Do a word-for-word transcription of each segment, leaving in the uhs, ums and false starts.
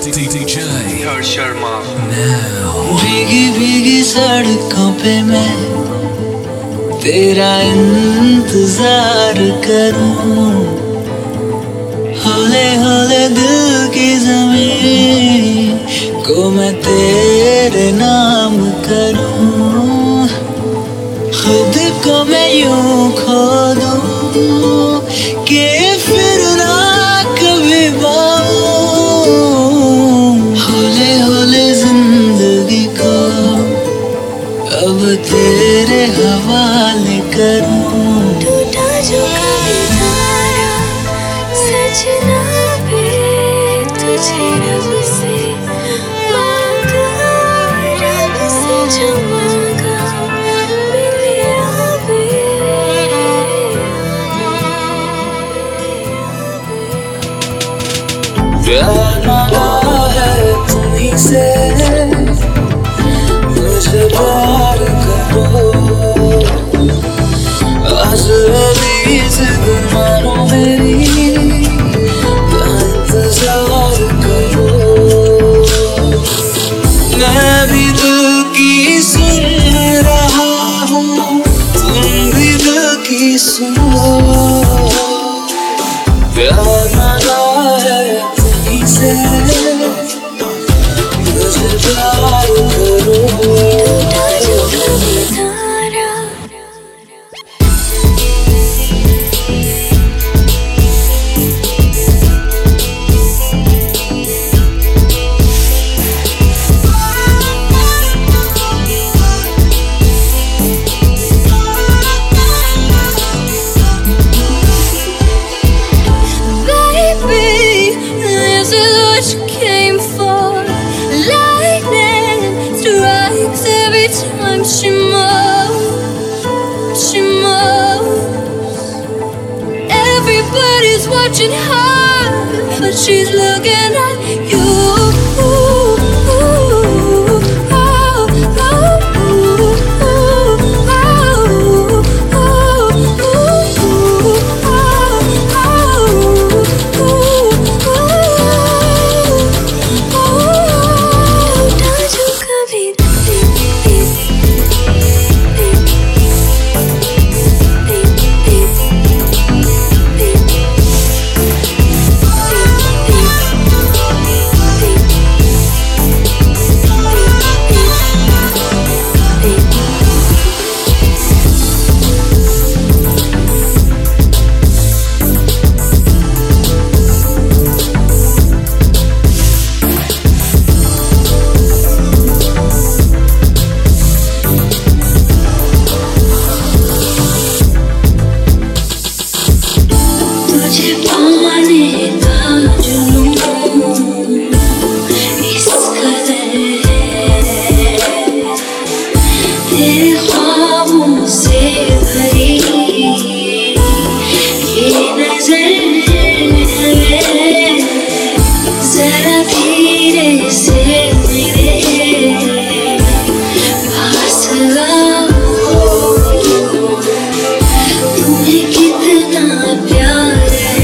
D J Harsh Sharma. भीगी भीगी सड़कों पे मैं तेरा इंतजार करूं, हौले हौले दिल की ज़मीं को मैं तेरे नाम करूं, खुद को मैं यूं खो दूं कि फिर ना कभी पाऊं, हौले हौले जिंदगी को अब तेरे हवाले करूं। टूटा जो कभी तारा सजना पे तुझे रब से मांगा, रब से जो मांगा मिला भी। प्यार मांगा है तुम्हीं से, मुझे प्यार करो, आज अभी जिद मानो मेरी, इंतजार करो। मैं भी दिल की सुन रहा हूँ, तुम भी दिल की सुनो, प्यार मांगा है तुम्हीं से, मुझे प्यार करो। टूटा जो कभी तारा Baby, this is what you came for. Lightning strikes every time she moves, she moves. Everybody's watching her, but she's looking at you. तुझे पाने का जुनून इस कदर है, तेरे ख्वाबों से भरी ये नजर है, जरा धीरे से मेरे पास आओ, तुम्हें कितना प्यार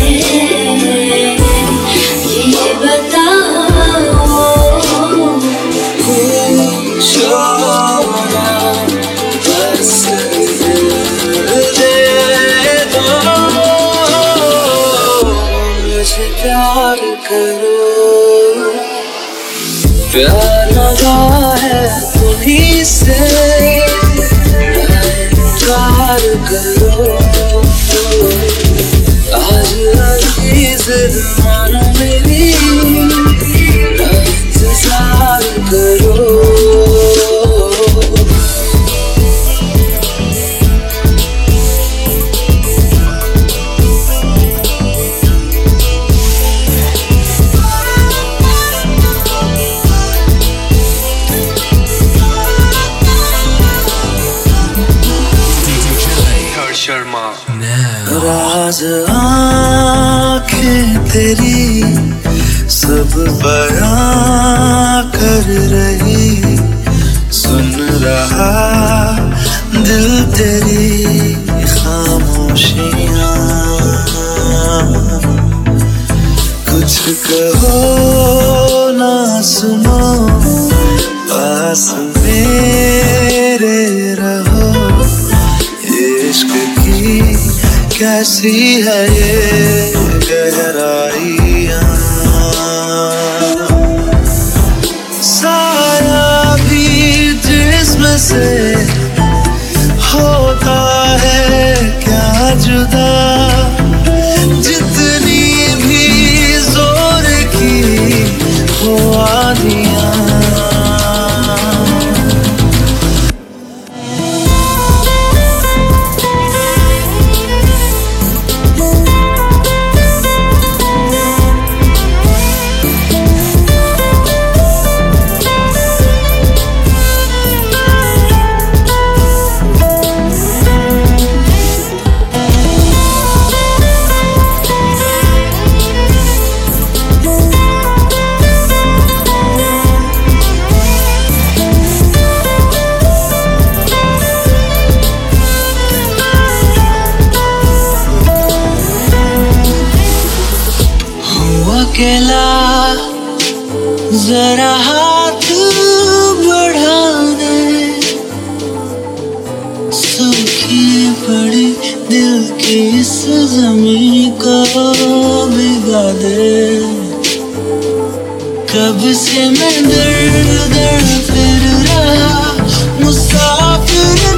प्यार करो, प्यार लगा है तुम्हीं से, प्यार करो, आज अजीज मानो मेरी, इंतजार करो। Sharma. राज आँखें तेरी सब बयां कर रही, सुन रहा दिल तेरी खामोशियाँ, कुछ कहो ना सुनो, पास मेरे रहो। इश्क की कैसी है ये गहराइयाँ, साया भी जिस्म से होता है क्या जुदा, जितनी भी जोर की हो आंधियाँ। अकेला जरा हाथ बढ़ा दे, सूखी पड़ी दिल की इस ज़मीं को भिगा दे। कब से मैं दर दर फिर रहा मुसाफिर